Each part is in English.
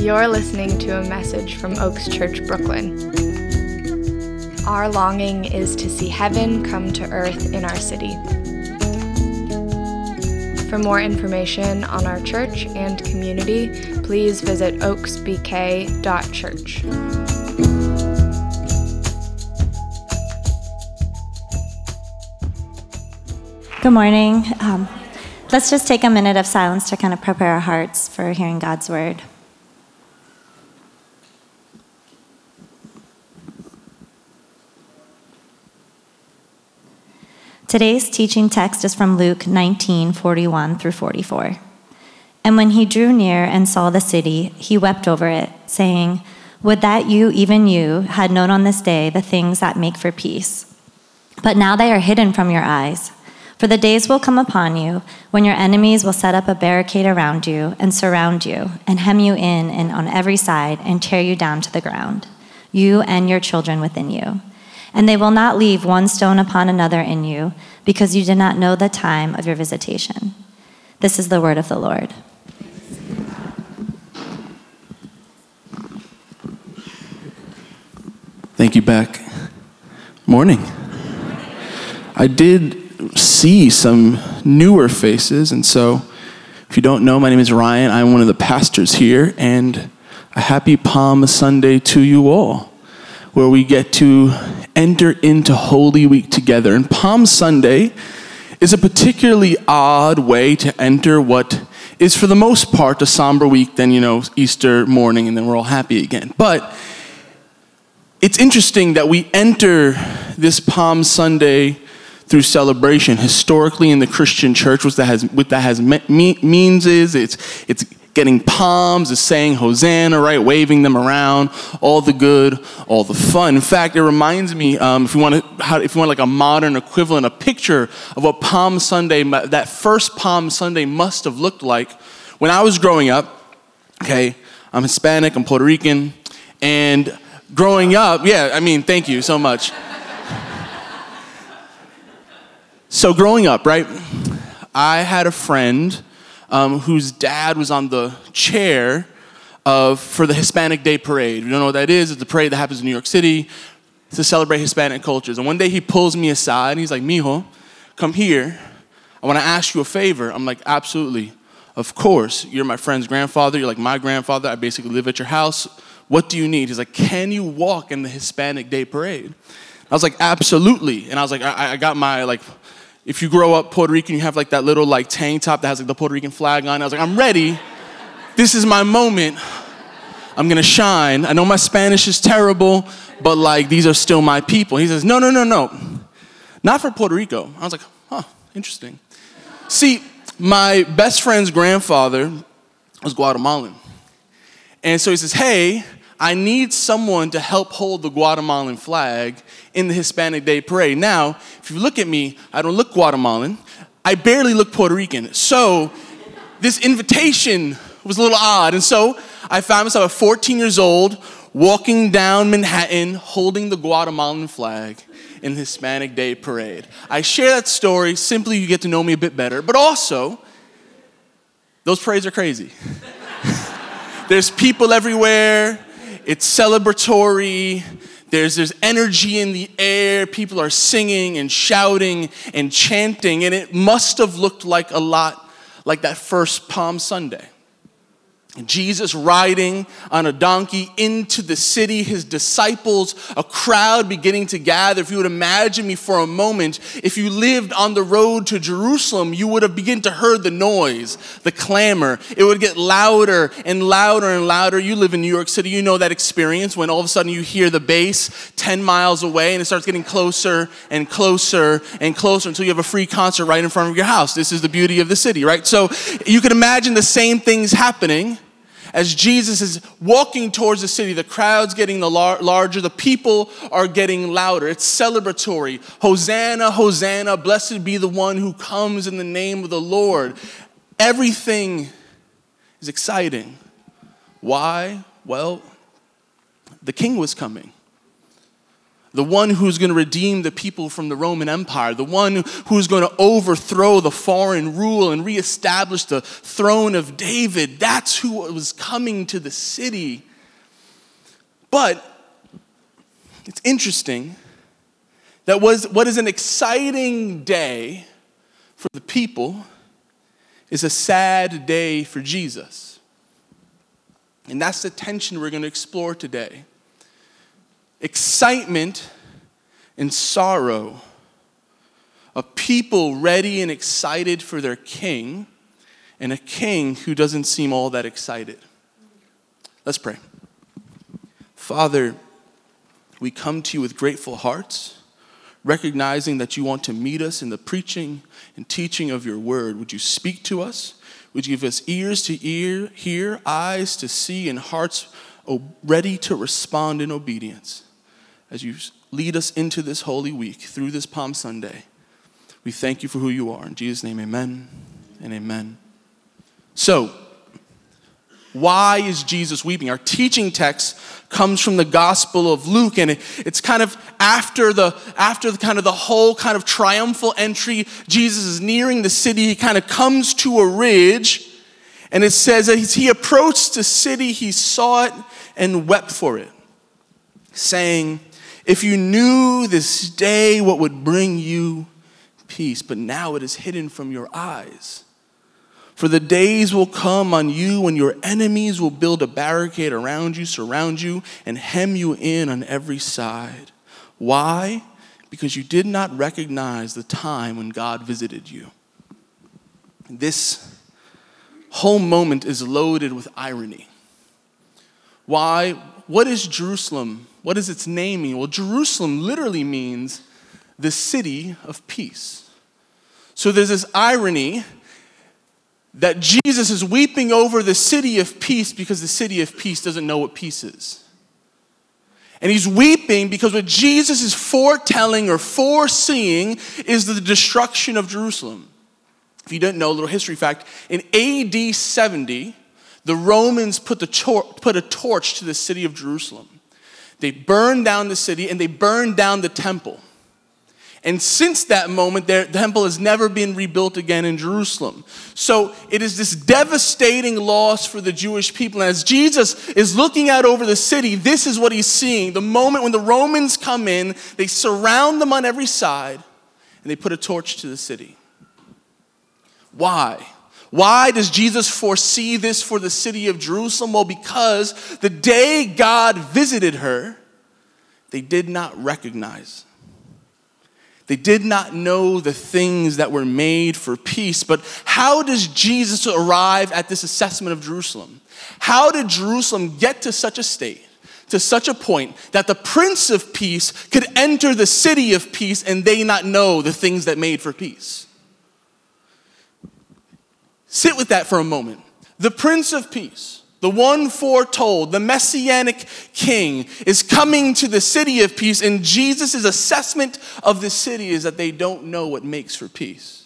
You're listening to a message from Oaks Church, Brooklyn. Our longing is to see heaven come to earth in our city. For more information on our church and community, please visit oaksbk.church. Good morning. Let's just take a minute of silence to kind of prepare our hearts for hearing God's word. Today's teaching text is from Luke 19:41 through 44. And when he drew near and saw the city, he wept over it, saying, "Would that you, even you, had known on this day the things that make for peace. But now they are hidden from your eyes. For the days will come upon you when your enemies will set up a barricade around you and surround you and hem you in and on every side and tear you down to the ground, you and your children within you. And they will not leave one stone upon another in you, because you did not know the time of your visitation." This is the word of the Lord. Thank you, Beck. Morning. I did see some newer faces, and so if you don't know, my name is Ryan. I'm one of the pastors here, and a happy Palm Sunday to you all, where we get to enter into Holy Week together. And Palm Sunday is a particularly odd way to enter what is, for the most part, a somber week, then, Easter morning, and then we're all happy again. But it's interesting that we enter this Palm Sunday through celebration. Historically in the Christian church, what that means is it's getting palms, it's saying Hosanna, right? Waving them around, all the good, all the fun. In fact, it reminds me, if you want like a modern equivalent, a picture of what Palm Sunday, that first Palm Sunday must have looked like when I was growing up. Okay, I'm Hispanic, I'm Puerto Rican, and growing up, thank you so much. So growing up, right, I had a friend whose dad was on the chair for the Hispanic Day Parade. If you don't know what that is, it's a parade that happens in New York City to celebrate Hispanic cultures. And one day he pulls me aside and he's like, "Mijo, come here. I want to ask you a favor." I'm like, "Absolutely. Of course. You're my friend's grandfather. You're like my grandfather. I basically live at your house. What do you need?" He's like, "Can you walk in the Hispanic Day Parade?" I was like, "Absolutely." And I was like, I got my, if you grow up Puerto Rican, you have that little tank top that has the Puerto Rican flag on it. I was like, I'm ready. This is my moment. I'm gonna shine. I know my Spanish is terrible, but these are still my people. He says, no. Not for Puerto Rico. I was like, interesting. See, my best friend's grandfather was Guatemalan. And so he says, "Hey, I need someone to help hold the Guatemalan flag in the Hispanic Day Parade." Now, if you look at me, I don't look Guatemalan. I barely look Puerto Rican. So this invitation was a little odd. And so I found myself at 14 years old, walking down Manhattan, holding the Guatemalan flag in the Hispanic Day Parade. I share that story simply you get to know me a bit better, but also, those parades are crazy. There's people everywhere. It's celebratory. There's energy in the air. People are singing and shouting and chanting. And it must have looked a lot like that first Palm Sunday. Jesus riding on a donkey into the city, his disciples, a crowd beginning to gather. If you would imagine me for a moment, if you lived on the road to Jerusalem, you would have begun to hear the noise, the clamor. It would get louder and louder and louder. You live in New York City, you know that experience when all of a sudden you hear the bass 10 miles away and it starts getting closer and closer and closer until you have a free concert right in front of your house. This is the beauty of the city, right? So you can imagine the same things happening as Jesus is walking towards the city. The crowd's getting larger. The people are getting louder. It's celebratory. Hosanna, Hosanna, blessed be the one who comes in the name of the Lord. Everything is exciting. Why? Well, the king was coming. the one who's going to redeem the people from the Roman Empire, the one who's going to overthrow the foreign rule and reestablish the throne of David. That's who was coming to the city. But it's interesting that what is an exciting day for the people is a sad day for Jesus. And that's the tension we're going to explore today. Excitement and sorrow. A people ready and excited for their king, and a king who doesn't seem all that excited. Let's pray. Father, we come to you with grateful hearts, recognizing that you want to meet us in the preaching and teaching of your word. Would you speak to us? Would you give us ears to hear, eyes to see, and hearts ready to respond in obedience as you lead us into this Holy Week through this Palm Sunday? We thank you for who you are. In Jesus' name, amen and amen. So, why is Jesus weeping? Our teaching text comes from the Gospel of Luke, and it's kind of after the whole kind of triumphal entry. Jesus is nearing the city. He kind of comes to a ridge, and it says that as he approached the city, he saw it and wept for it, saying, "If you knew this day what would bring you peace, but now it is hidden from your eyes. For the days will come on you when your enemies will build a barricade around you, surround you, and hem you in on every side. Why? Because you did not recognize the time when God visited you." This whole moment is loaded with irony. Why? What is Jerusalem? What does its name mean? Well, Jerusalem literally means the city of peace. So there's this irony that Jesus is weeping over the city of peace because the city of peace doesn't know what peace is. And he's weeping because what Jesus is foretelling or foreseeing is the destruction of Jerusalem. If you didn't know, a little history fact, in AD 70, the Romans put a torch to the city of Jerusalem. They burned down the city and they burned down the temple. And since that moment, the temple has never been rebuilt again in Jerusalem. So it is this devastating loss for the Jewish people. And as Jesus is looking out over the city, this is what he's seeing. The moment when the Romans come in, they surround them on every side, and they put a torch to the city. Why? Why does Jesus foresee this for the city of Jerusalem? Well, because the day God visited her, they did not recognize. They did not know the things that were made for peace. But how does Jesus arrive at this assessment of Jerusalem? How did Jerusalem get to such a state, to such a point, that the Prince of Peace could enter the city of peace and they not know the things that made for peace? Sit with that for a moment. The Prince of Peace, the one foretold, the Messianic King, is coming to the city of peace, and Jesus' assessment of the city is that they don't know what makes for peace.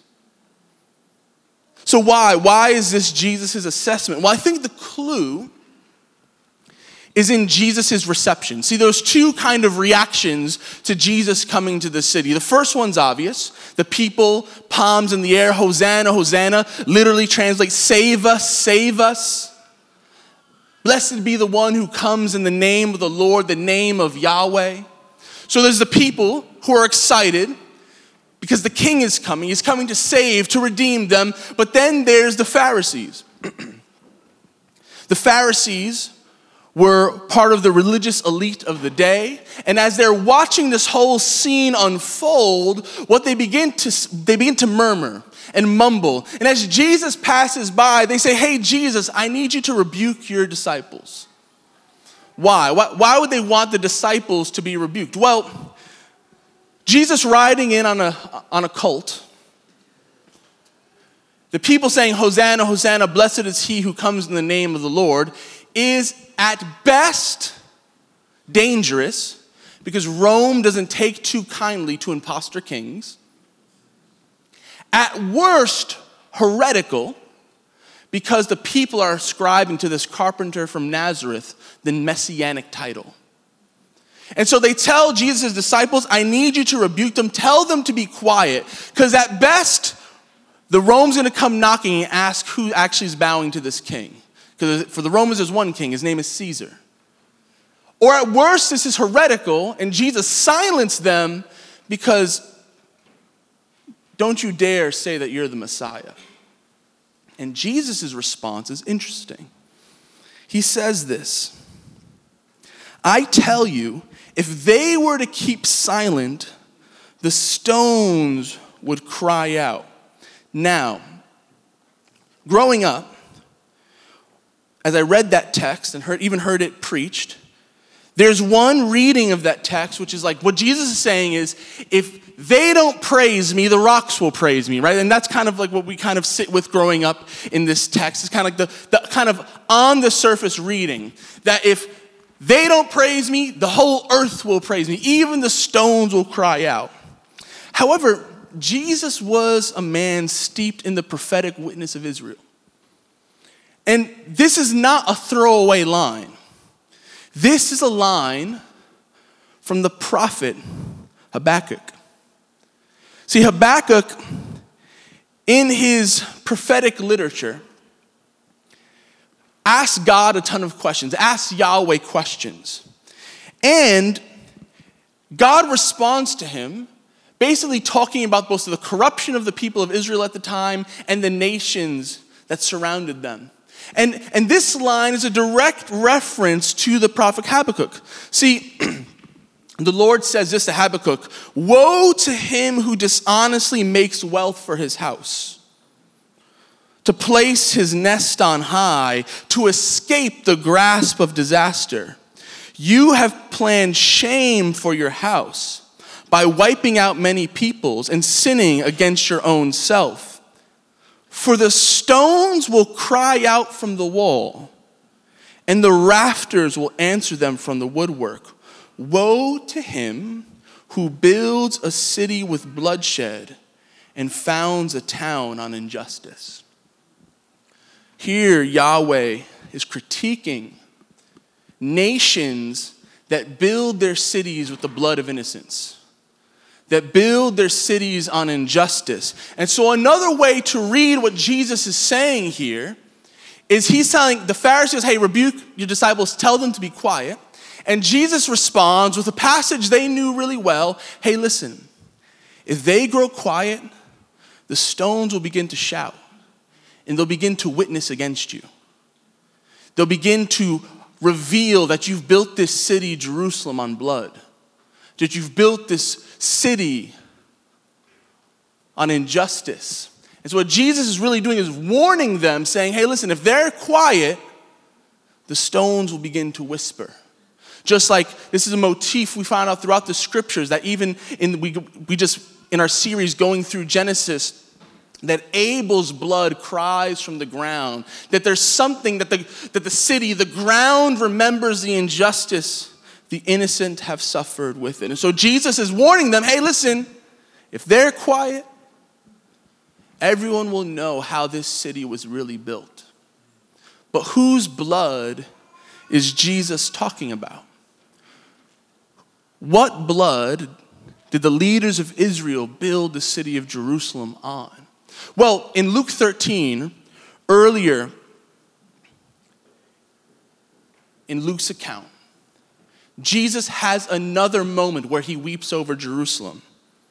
So why? Why is this Jesus' assessment? Well, I think the clue is in Jesus' reception. See, there's two kind of reactions to Jesus coming to the city. The first one's obvious. The people, palms in the air, Hosanna, Hosanna, literally translates, save us, save us. Blessed be the one who comes in the name of the Lord, the name of Yahweh. So there's the people who are excited because the king is coming. He's coming to save, to redeem them. But then there's the Pharisees. The Pharisees were part of the religious elite of the day. And as they're watching this whole scene unfold, what they begin to murmur and mumble. And as Jesus passes by, they say, "Hey, Jesus, I need you to rebuke your disciples." Why? Why would they want the disciples to be rebuked? Well, Jesus riding in on a colt, the people saying, "Hosanna, Hosanna, blessed is he who comes in the name of the Lord," is at best dangerous because Rome doesn't take too kindly to imposter kings. At worst, heretical, because the people are ascribing to this carpenter from Nazareth the messianic title. And so they tell Jesus' disciples, I need you to rebuke them. Tell them to be quiet. Because at best, the Rome's going to come knocking and ask who actually is bowing to this king. Because for the Romans, there's one king. His name is Caesar. Or at worst, this is heretical, and Jesus silenced them because don't you dare say that you're the Messiah. And Jesus' response is interesting. He says this, I tell you, if they were to keep silent, the stones would cry out. Now, growing up, as I read that text and even heard it preached, there's one reading of that text, which is like, what Jesus is saying is, if they don't praise me, the rocks will praise me, right? And that's kind of like what we kind of sit with growing up in this text. It's kind of like the kind of on the surface reading, that if they don't praise me, the whole earth will praise me. Even the stones will cry out. However, Jesus was a man steeped in the prophetic witness of Israel. And this is not a throwaway line. This is a line from the prophet Habakkuk. See, Habakkuk, in his prophetic literature, asked God a ton of questions, asked Yahweh questions. And God responds to him, basically talking about both the corruption of the people of Israel at the time and the nations that surrounded them. And this line is a direct reference to the prophet Habakkuk. See, the Lord says this to Habakkuk, woe to him who dishonestly makes wealth for his house, to place his nest on high, to escape the grasp of disaster. You have planned shame for your house by wiping out many peoples and sinning against your own self. For the stones will cry out from the wall, and the rafters will answer them from the woodwork. Woe to him who builds a city with bloodshed and founds a town on injustice. Here, Yahweh is critiquing nations that build their cities with the blood of innocents, that build their cities on injustice. And so another way to read what Jesus is saying here is he's telling the Pharisees, hey, rebuke your disciples, tell them to be quiet. And Jesus responds with a passage they knew really well. Hey, listen, if they grow quiet, the stones will begin to shout, and they'll begin to witness against you. They'll begin to reveal that you've built this city, Jerusalem, on blood, that you've built this city on injustice. And so what Jesus is really doing is warning them, saying, hey, listen, if they're quiet, the stones will begin to whisper. Just like this is a motif we find out throughout the scriptures, that even in our series going through Genesis, that Abel's blood cries from the ground, that there's something that the city, the ground remembers the injustice the innocent have suffered with it. And so Jesus is warning them, hey, listen, if they're quiet, everyone will know how this city was really built. But whose blood is Jesus talking about? What blood did the leaders of Israel build the city of Jerusalem on? Well, in Luke 13, earlier in Luke's account, Jesus has another moment where he weeps over Jerusalem.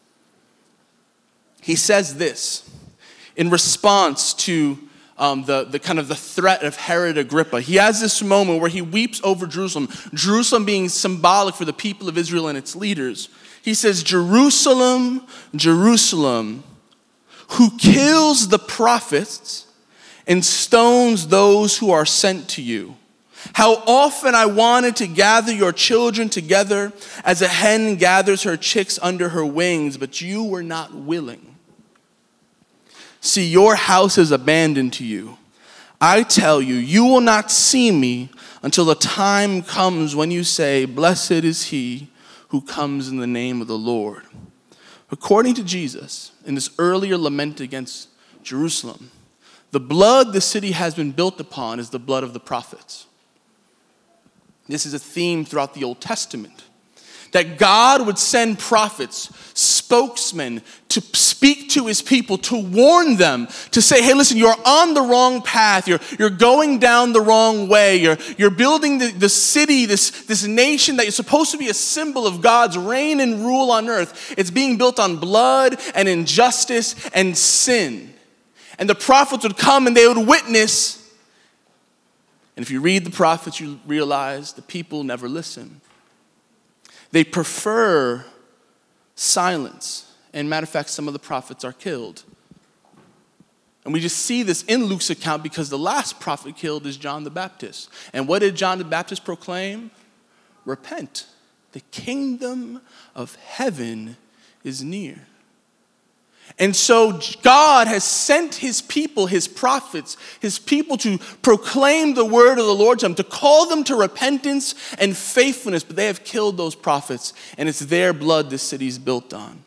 He says this in response to the kind of the threat of Herod Agrippa. He has this moment where he weeps over Jerusalem, Jerusalem being symbolic for the people of Israel and its leaders. He says, Jerusalem, Jerusalem, who kills the prophets and stones those who are sent to you. How often I wanted to gather your children together as a hen gathers her chicks under her wings, but you were not willing. See, your house is abandoned to you. I tell you, you will not see me until the time comes when you say, blessed is he who comes in the name of the Lord. According to Jesus, in this earlier lament against Jerusalem, the blood the city has been built upon is the blood of the prophets. This is a theme throughout the Old Testament. that God would send prophets, spokesmen, to speak to his people, to warn them, to say, hey, listen, you're on the wrong path. You're going down the wrong way. You're building the city, this nation that is supposed to be a symbol of God's reign and rule on earth. It's being built on blood and injustice and sin. And the prophets would come and they would witness. And if you read the prophets, you realize the people never listen. They prefer silence. And matter of fact, some of the prophets are killed. And we just see this in Luke's account because the last prophet killed is John the Baptist. And what did John the Baptist proclaim? Repent. The kingdom of heaven is near. And so God has sent his people, his prophets, his people to proclaim the word of the Lord to them, to call them to repentance and faithfulness. But they have killed those prophets, and it's their blood this city is built on.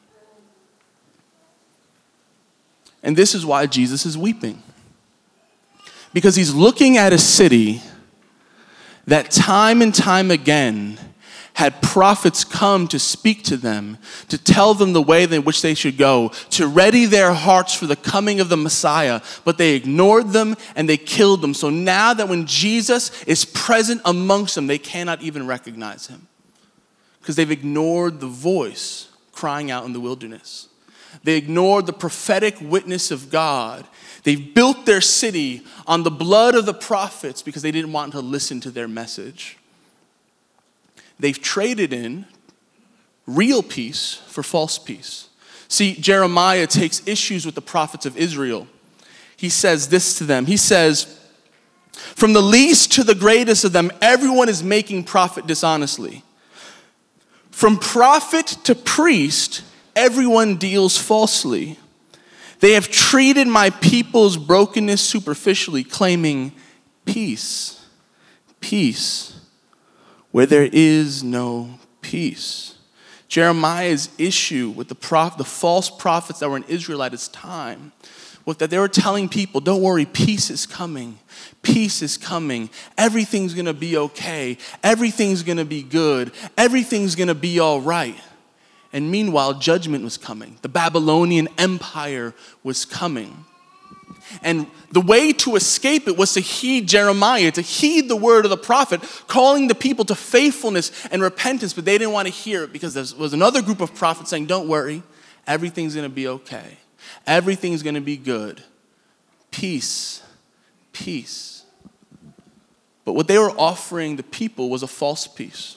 And this is why Jesus is weeping. Because he's looking at a city that time and time again had prophets come to speak to them, to tell them the way in which they should go, to ready their hearts for the coming of the Messiah, but they ignored them and they killed them. So now that when Jesus is present amongst them, they cannot even recognize him because they've ignored the voice crying out in the wilderness. They ignored the prophetic witness of God. They've built their city on the blood of the prophets because they didn't want to listen to their message. They've traded in real peace for false peace. See, Jeremiah takes issues with the prophets of Israel. He says this to them. He says, from the least to the greatest of them, everyone is making profit dishonestly. From prophet to priest, everyone deals falsely. They have treated my people's brokenness superficially, claiming peace, peace, where there is no peace. Jeremiah's issue with the false prophets that were in Israel at his time was that they were telling people, don't worry, peace is coming. Peace is coming. Everything's going to be okay. Everything's going to be good. Everything's going to be all right. And meanwhile, judgment was coming. The Babylonian Empire was coming. And the way to escape it was to heed Jeremiah, to heed the word of the prophet, calling the people to faithfulness and repentance, but they didn't want to hear it because there was another group of prophets saying, don't worry, everything's going to be okay. Everything's going to be good. Peace, peace. But what they were offering the people was a false peace.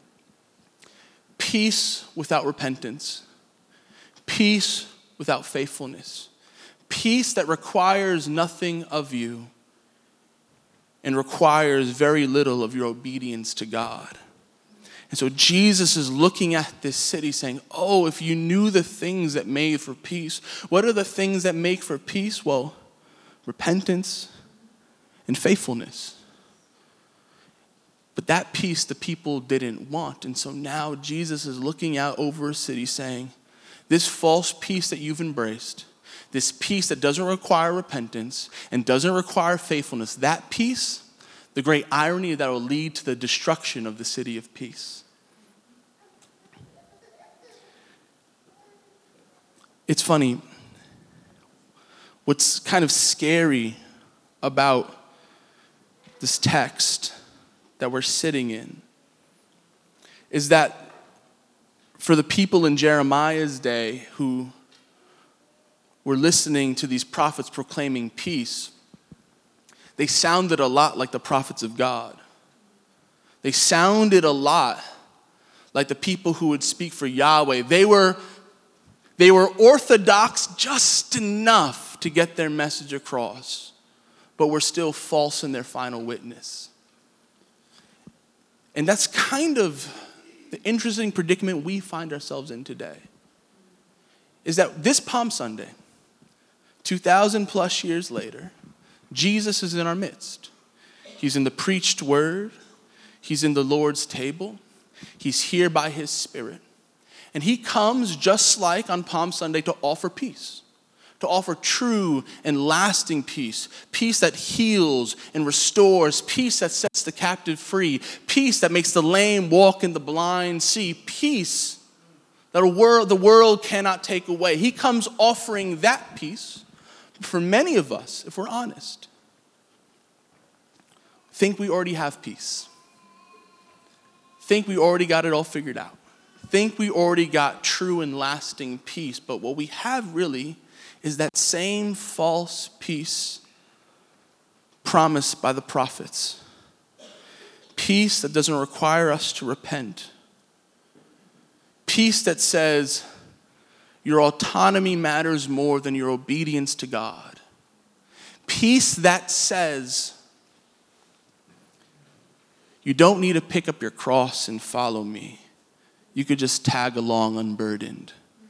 Peace without repentance. Peace without faithfulness. Peace that requires nothing of you and requires very little of your obedience to God. And so Jesus is looking at this city saying, oh, if you knew the things that made for peace. What are the things that make for peace? Well, repentance and faithfulness. But that peace the people didn't want. And so now Jesus is looking out over a city saying, this false peace that you've embraced, this peace that doesn't require repentance and doesn't require faithfulness, that peace, the great irony that will lead to the destruction of the city of peace. It's funny, what's kind of scary about this text that we're sitting in is that for the people in Jeremiah's day who were listening to these prophets proclaiming peace, they sounded a lot like the prophets of God. They sounded a lot like the people who would speak for Yahweh. They were orthodox just enough to get their message across, but were still false in their final witness. And that's kind of the interesting predicament we find ourselves in today. Is that this Palm Sunday, 2,000 plus years later, Jesus is in our midst. He's in the preached word. He's in the Lord's table. He's here by his Spirit. And he comes just like on Palm Sunday to offer peace, to offer true and lasting peace, peace that heals and restores, peace that sets the captive free, peace that makes the lame walk and the blind see, peace that the world cannot take away. He comes offering that peace. For many of us, if we're honest, think we already have peace. Think we already got it all figured out. Think we already got true and lasting peace. But what we have really is that same false peace promised by the prophets. Peace that doesn't require us to repent. Peace that says your autonomy matters more than your obedience to God. Peace that says you don't need to pick up your cross and follow me. You could just tag along unburdened.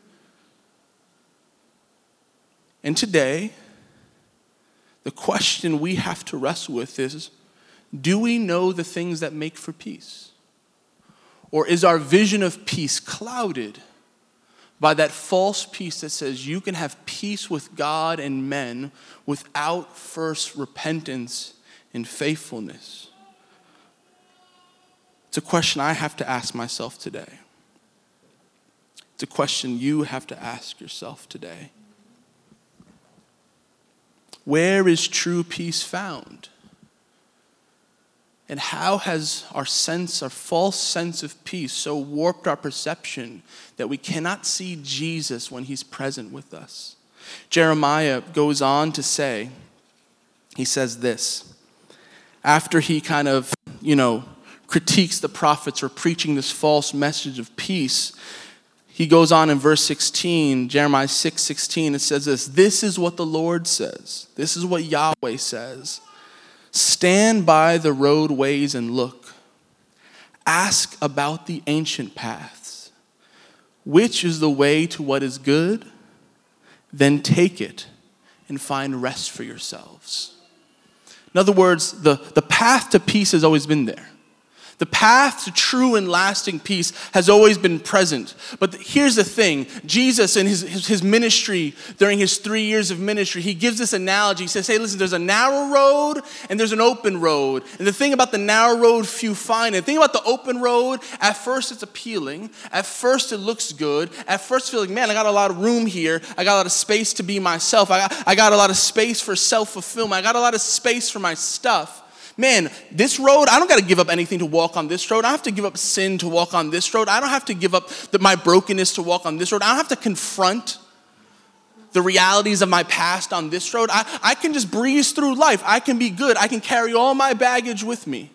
And today, the question we have to wrestle with is, do we know the things that make for peace? Or is our vision of peace clouded by that false peace that says you can have peace with God and men without first repentance and faithfulness? It's a question I have to ask myself today. It's a question you have to ask yourself today. Where is true peace found? And how has our false sense of peace so warped our perception that we cannot see Jesus when he's present with us? Jeremiah goes on to say, he says this, after he kind of, critiques the prophets for preaching this false message of peace, he goes on in verse 16, Jeremiah 6:16, it says this is what the Lord says. This is what Yahweh says. Stand by the roadways and look. Ask about the ancient paths. Which is the way to what is good? Then take it and find rest for yourselves. In other words, the path to peace has always been there. The path to true and lasting peace has always been present. But here's the thing. Jesus in his ministry, during his 3 years of ministry, he gives this analogy. He says, hey, listen, there's a narrow road and there's an open road. And the thing about the narrow road, few find it. The thing about the open road, at first it's appealing. At first it looks good. At first you feel like, man, I got a lot of room here. I got a lot of space to be myself. I got a lot of space for self-fulfillment. I got a lot of space for my stuff. Man, this road, I don't got to give up anything to walk on this road. I don't have to give up sin to walk on this road. I don't have to give up my brokenness to walk on this road. I don't have to confront the realities of my past on this road. I can just breeze through life. I can be good. I can carry all my baggage with me.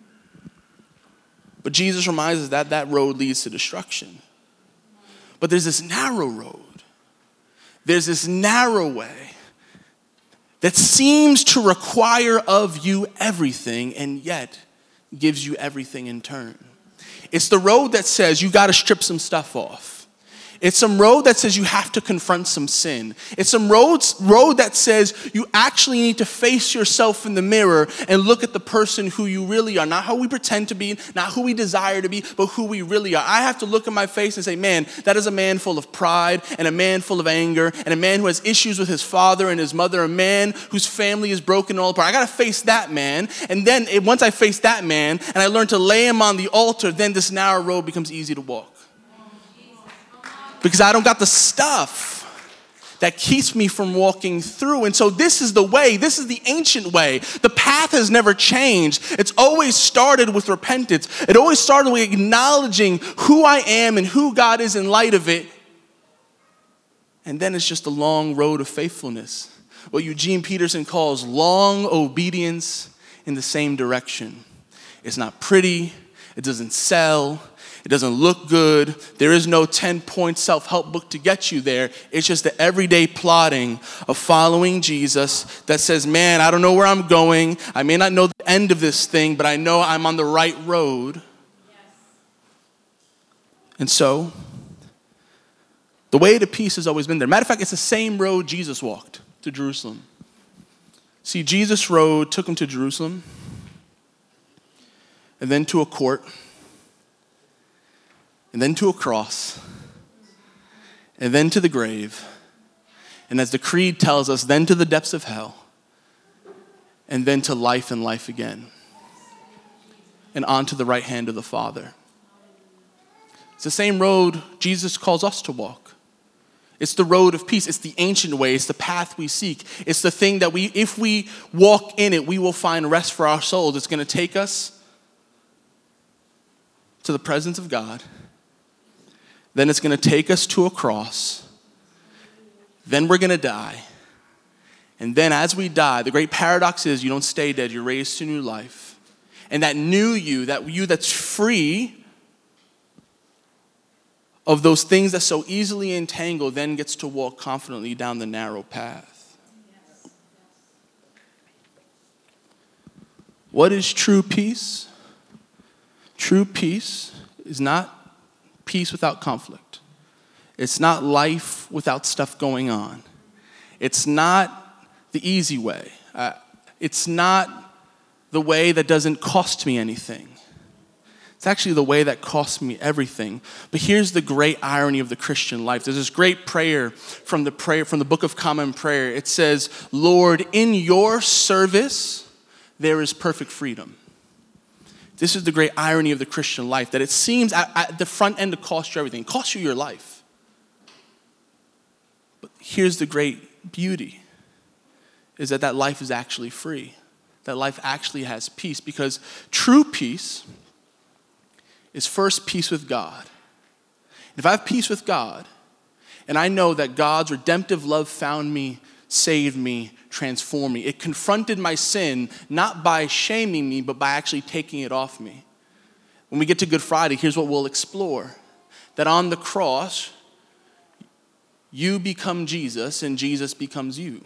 But Jesus reminds us that that road leads to destruction. But there's this narrow road. There's this narrow way that seems to require of you everything and yet gives you everything in turn. It's the road that says you got to strip some stuff off. It's some road that says you have to confront some sin. It's some road that says you actually need to face yourself in the mirror and look at the person who you really are. Not how we pretend to be, not who we desire to be, but who we really are. I have to look in my face and say, man, that is a man full of pride and a man full of anger and a man who has issues with his father and his mother, a man whose family is broken and all apart. I got to face that man. And then once I face that man and I learn to lay him on the altar, then this narrow road becomes easy to walk. Because I don't got the stuff that keeps me from walking through. And so this is the way. This is the ancient way. The path has never changed. It's always started with repentance. It always started with acknowledging who I am and who God is in light of it. And then it's just a long road of faithfulness. What Eugene Peterson calls long obedience in the same direction. It's not pretty. It doesn't sell. It doesn't look good. There is no 10-point self-help book to get you there. It's just the everyday plodding of following Jesus that says, man, I don't know where I'm going. I may not know the end of this thing, but I know I'm on the right road. Yes. And so, the way to peace has always been there. Matter of fact, it's the same road Jesus walked to Jerusalem. See, Jesus' road took him to Jerusalem and then to a court, and then to a cross, and then to the grave, And as the creed tells us, then to the depths of hell, and then to life and life again, and onto the right hand of the Father. It's the same road Jesus calls us to walk. It's the road of peace. It's the ancient way. It's the path we seek. It's the thing that if we walk in it, we will find rest for our souls. It's going to take us to the presence of God. Then it's going to take us to a cross. Then we're going to die. And then as we die, the great paradox is you don't stay dead. You're raised to new life. And that new you, that's free of those things that so easily entangle, then gets to walk confidently down the narrow path. What is true peace? True peace is not peace without conflict. It's not life without stuff going on. It's not the easy way. It's not the way that doesn't cost me anything. It's actually the way that costs me everything. But here's the great irony of the Christian life. There's this great prayer from the Book of Common Prayer. It says, Lord, in your service, there is perfect freedom. This is the great irony of the Christian life, that it seems at the front end to cost you everything. It costs you your life. But here's the great beauty, is that life is actually free. That life actually has peace, because true peace is first peace with God. If I have peace with God, and I know that God's redemptive love found me, saved me, transformed me, it confronted my sin, not by shaming me, but by actually taking it off me. When we get to Good Friday, here's what we'll explore. That on the cross, you become Jesus, and Jesus becomes you.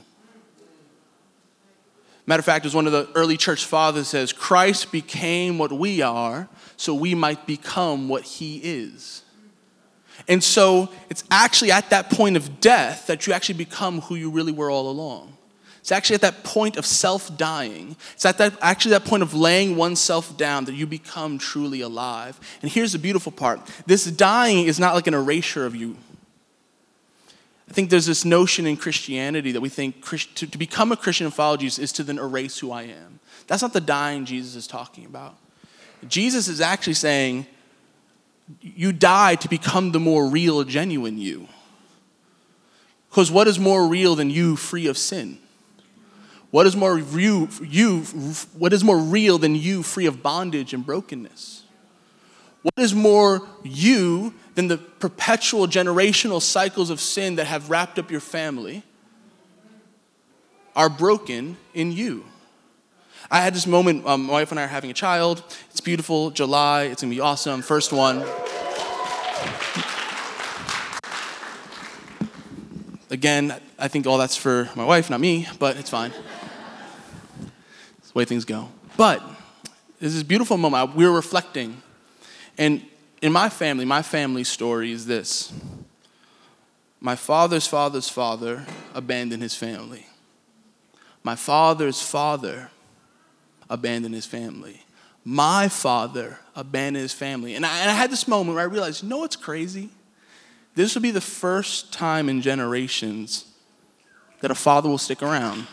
Matter of fact, as one of the early church fathers says, Christ became what we are so we might become what he is. And so it's actually at that point of death that you actually become who you really were all along. It's actually at that point of self-dying. It's at that point of laying oneself down that you become truly alive. And here's the beautiful part. This dying is not like an erasure of you. I think there's this notion in Christianity that we think to become a Christian and follow Jesus is to then erase who I am. That's not the dying Jesus is talking about. Jesus is actually saying, you die to become the more real, genuine you. Because what is more real than you free of sin? What is more real than you free of bondage and brokenness? What is more you than the perpetual generational cycles of sin that have wrapped up your family are broken in you? I had this moment, my wife and I are having a child. It's beautiful, July, it's gonna be awesome, first one. Again, I think all that's for my wife, not me, but it's fine. It's the way things go. But there's this beautiful moment, we were reflecting, and in my family story is this. My father's father's father abandoned his family. My father's father abandoned his family. My father abandoned his family. And I had this moment where I realized, you know what's crazy? This will be the first time in generations that a father will stick around.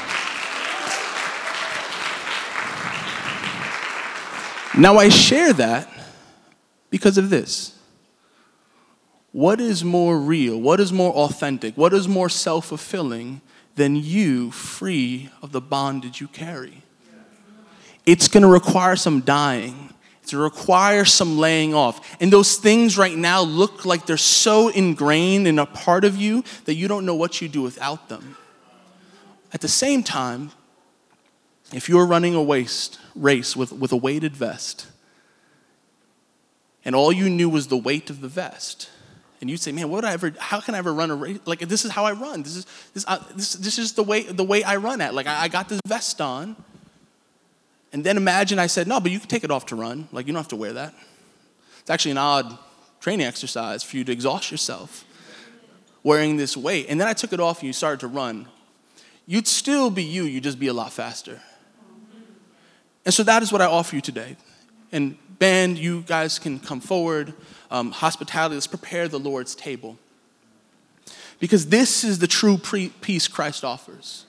Now I share that because of this. What is more real? What is more authentic? What is more self-fulfilling than you free of the bondage you carry? It's going to require some dying. It's going to require some laying off. And those things right now look like they're so ingrained in a part of you that you don't know what you do without them. At the same time, if you're running a race with a weighted vest, and all you knew was the weight of the vest, and you'd say, "Man, how can I ever run a race? Like, this is how I run. This is the way I run at. Like, I got this vest on." And then imagine I said, "No, but you can take it off to run. Like, you don't have to wear that." It's actually an odd training exercise for you to exhaust yourself wearing this weight. And then I took it off and you started to run. You'd still be you'd just be a lot faster. And so that is what I offer you today. And band, you guys can come forward. Hospitality, let's prepare the Lord's table. Because this is the true peace Christ offers.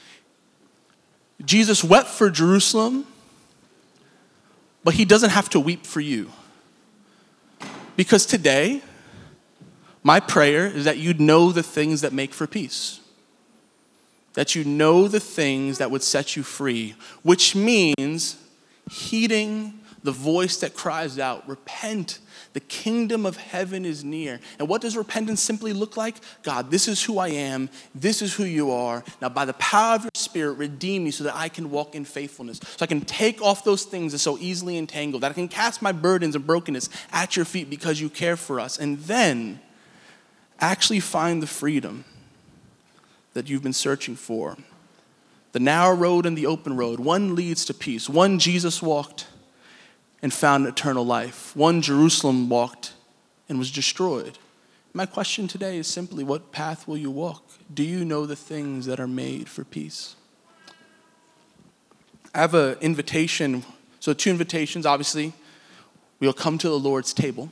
Jesus wept for Jerusalem, but he doesn't have to weep for you. Because today, my prayer is that you'd know the things that make for peace. That you know the things that would set you free, which means heeding the voice that cries out, repent, the kingdom of heaven is near. And what does repentance simply look like? God, this is who I am. This is who you are. Now, by the power of your Spirit, redeem me so that I can walk in faithfulness. So I can take off those things that so easily entangle, that I can cast my burdens and brokenness at your feet because you care for us. And then actually find the freedom that you've been searching for. The narrow road and the open road. One leads to peace. One Jesus walked and found eternal life. One Jerusalem walked and was destroyed. My question today is simply, what path will you walk? Do you know the things that are made for peace? I have an invitation. So 2 invitations, obviously. We'll come to the Lord's table.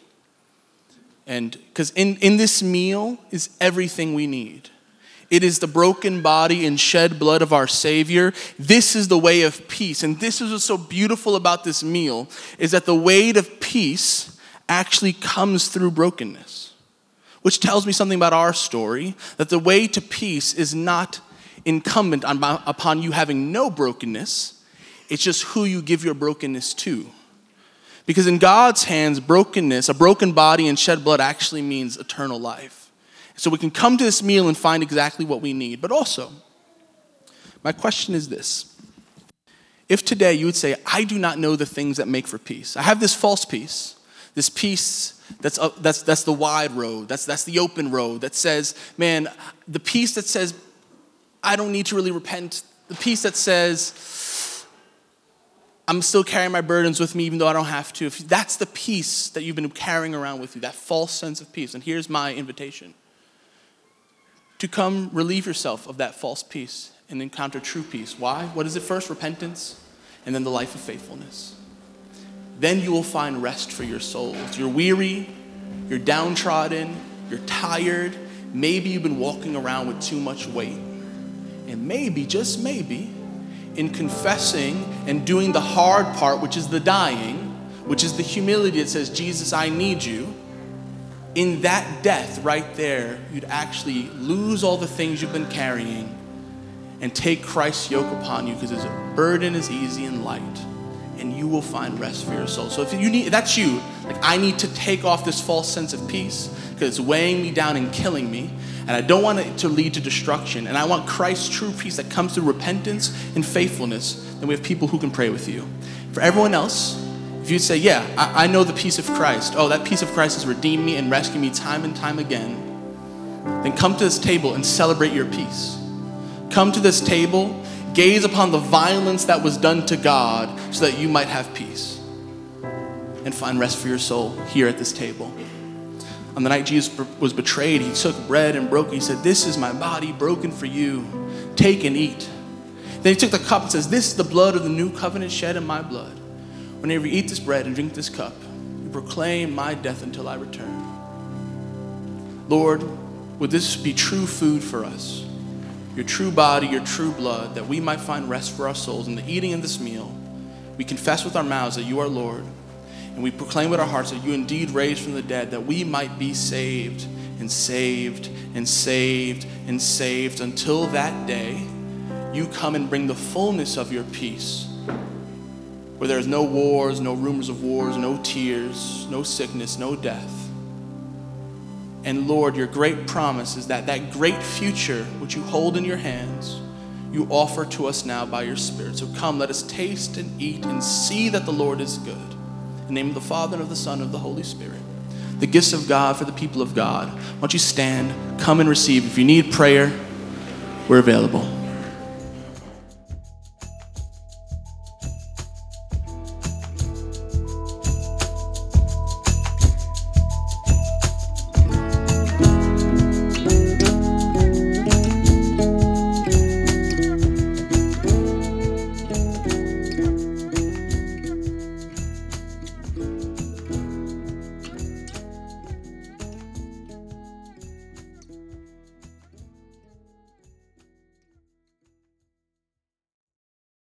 And because in this meal is everything we need. It is the broken body and shed blood of our Savior. This is the way of peace. And this is what's so beautiful about this meal, is that the way of peace actually comes through brokenness. Which tells me something about our story, that the way to peace is not incumbent upon you having no brokenness. It's just who you give your brokenness to. Because in God's hands, brokenness, a broken body and shed blood actually means eternal life. So we can come to this meal and find exactly what we need. But also, my question is this. If today you would say, I do not know the things that make for peace. I have this false peace. This peace that's the wide road. That's the open road that says, man, the peace that says, I don't need to really repent. The peace that says, I'm still carrying my burdens with me even though I don't have to. If that's the peace that you've been carrying around with you, that false sense of peace. And here's my invitation. To come relieve yourself of that false peace and encounter true peace. Why? What is it first? Repentance, and then the life of faithfulness. Then you will find rest for your souls. You're weary, you're downtrodden, you're tired. Maybe you've been walking around with too much weight. And maybe, just maybe, in confessing and doing the hard part, which is the dying, which is the humility that says, Jesus, I need you, in that death right there, you'd actually lose all the things you've been carrying and take Christ's yoke upon you, because his burden is easy and light, and you will find rest for your soul. So if that's you, like, I need to take off this false sense of peace because it's weighing me down and killing me, and I don't want it to lead to destruction, and I want Christ's true peace that comes through repentance and faithfulness, then we have people who can pray with you. For everyone else, if you'd say, yeah, I know the peace of Christ. Oh, that peace of Christ has redeemed me and rescued me time and time again. Then come to this table and celebrate your peace. Come to this table, gaze upon the violence that was done to God so that you might have peace and find rest for your soul here at this table. On the night Jesus was betrayed, he took bread and broke it. He said, this is my body broken for you. Take and eat. Then he took the cup and says, this is the blood of the new covenant shed in my blood. Whenever you eat this bread and drink this cup, you proclaim my death until I return. Lord, would this be true food for us? Your true body, your true blood, that we might find rest for our souls in the eating of this meal. We confess with our mouths that you are Lord, and we proclaim with our hearts that you indeed raised from the dead, that we might be saved and saved and saved and saved until that day you come and bring the fullness of your peace, where there is no wars, no rumors of wars, no tears, no sickness, no death. And Lord, your great promise is that that great future which you hold in your hands, you offer to us now by your Spirit. So come, let us taste and eat and see that the Lord is good. In the name of the Father, and of the Son, and of the Holy Spirit. The gifts of God for the people of God. Why don't you stand, come and receive. If you need prayer, we're available.